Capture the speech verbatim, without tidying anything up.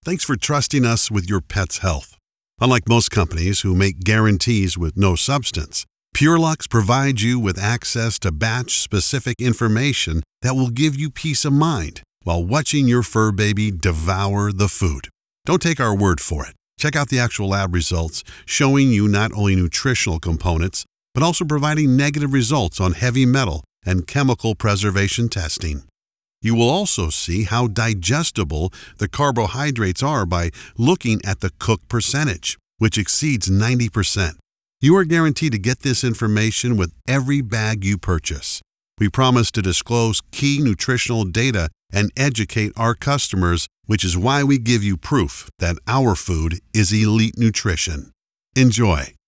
Thanks for trusting us with your pet's health. Unlike most companies who make guarantees with no substance, PureLuxe provides you with access to batch-specific information that will give you peace of mind while watching your fur baby devour the food. Don't take our word for it. Check out the actual lab results showing you not only nutritional components, but also providing negative results on heavy metal and chemical preservation testing. You will also see how digestible the carbohydrates are by looking at the cook percentage, which exceeds ninety percent. You are guaranteed to get this information with every bag you purchase. We promise to disclose key nutritional data and educate our customers, which is why we give you proof that our food is elite nutrition. Enjoy.